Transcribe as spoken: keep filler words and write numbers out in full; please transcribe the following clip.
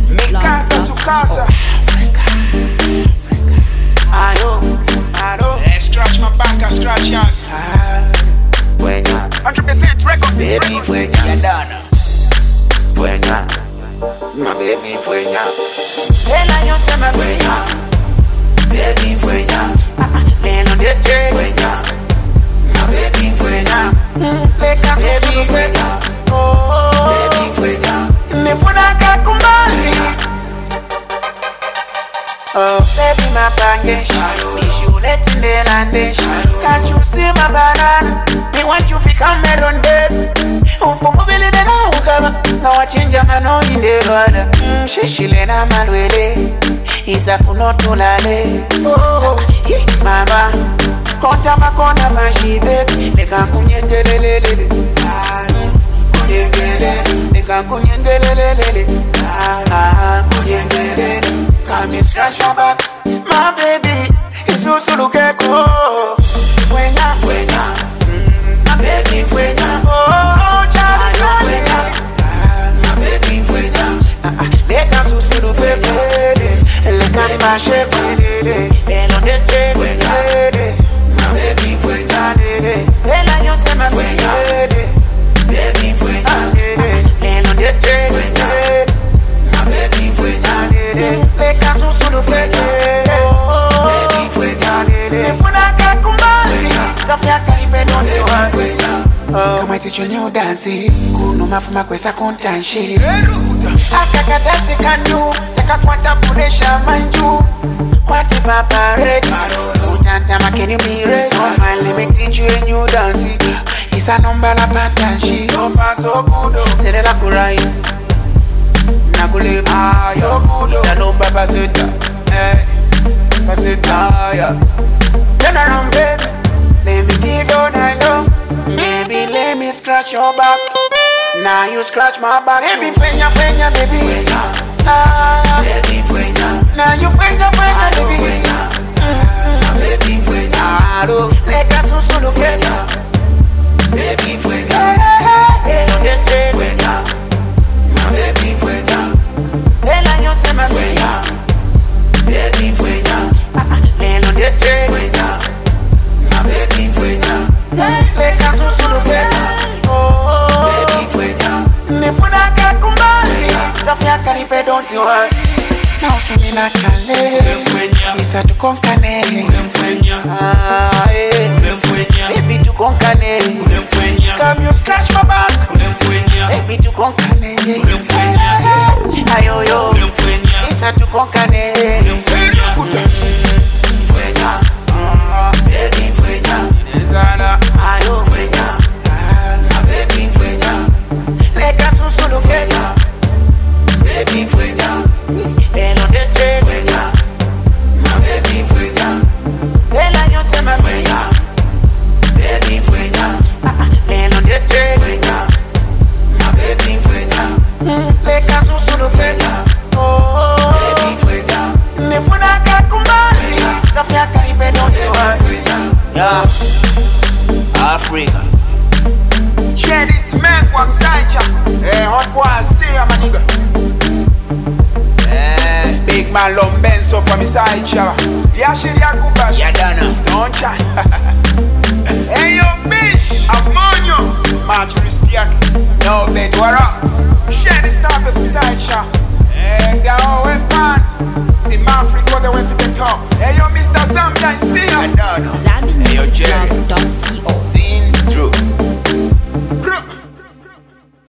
Mi casa, su casa. Ayo, ayo. Hey, scratch my back, I scratch yours. Fueña, one hundred percent record. baby, fueña. Ya done. Fueña, my baby, fueña. El año se me fueña. Baby, fueña. Leno de tre. Fueña, my baby, fueña. Le caso su fueña. Oh, baby, fueña. Me fuera que kumbali. Oh, baby, my bangage. Me should let in the landish. Can't you see my banana? Me want you to come melon dead. Oh, for mobile then I will come. Now I change my no in the water. She she lena malwele. Isa kunotulale. Oh, mama. Konta makona mashi baby. Leka kunyengelelele. Kunyengelele. Leka kunyengelelele. Ah, kunyengelele. Come and scratch my back, my baby. It's so so look at go. Fueña, fueña, my baby, fueña. Oh, Charlie, fueña, my baby, fueña. Leka so so look at go. Leka ni mashe kwelele. Lelo de tre fueña, my baby, fueña. Lela yo se me fueña, baby, fueña. Lelo de tre fueña, my baby, fueña. Le caso solo fueña, baby, fueña. Le fuera que kumbali, la fia caribe no te va. Kama iticho nyo dansi, kuno mafuma kwesa kontanshi. Akaka dansi kanyu, taka kwata punesha manju. Kwati papa red, utanta makeni mire. So fine, let me teach you a new dansi. Isa nomba la patanshi. So far so good, sede la kurait. Nakule ah so good. Isa nomba paseta, eh, paseta ya. Turn around, baby. Let me give you night long. Baby, let me scratch your back. Now you scratch my back. Baby, fueña, fueña, baby. Fueña. Ah, baby, fueña. Now you fueña, fueña, baby. Fueña. Mm-hmm. Baby, fueña. Ah, leka susu lo fueña. Baby, fueña. Lelo de tre fueña. My baby, fueña. El año se me fueña. Baby, fueña. Lelo de tre fueña. My baby, fueña. Leka susu lo fueña. Oh, baby, fueña. Me fuera que kumbali. La fia caribe don't you worry. Now so me na kale. Isa tu konkane. Ah, eh. Baby tu konkane. Come you scratch my back. Baby tu konkane. Ayo yo. Isa tu konkane. Fueña. Baby fueña. Ayo fueña. My baby fueña. Leka susu lo fueña. Baby fueña. Lelo de tre fueña. My baby fueña. El año se me fueña. Baby fueña. Lelo de tre fueña. My baby fueña. Leka susu lo fueña. Oh, baby fueña. Me fuera que kumbali. La fia caribe no te va. Yeah, Africa. Yeah, this man from Saija. Hey, hot boy, say I'm a nigga. Eh, big man Lombenso from Saija. Yeah, she ya kubash. Ya done. Don't chat. Hey, yo, bitch. Ammonia. Much respect. No bet, what up? Share the stuff as Saija. Hey, that all went man. Team Africa, they went for the top. Hey, yo, Mister Zambian, see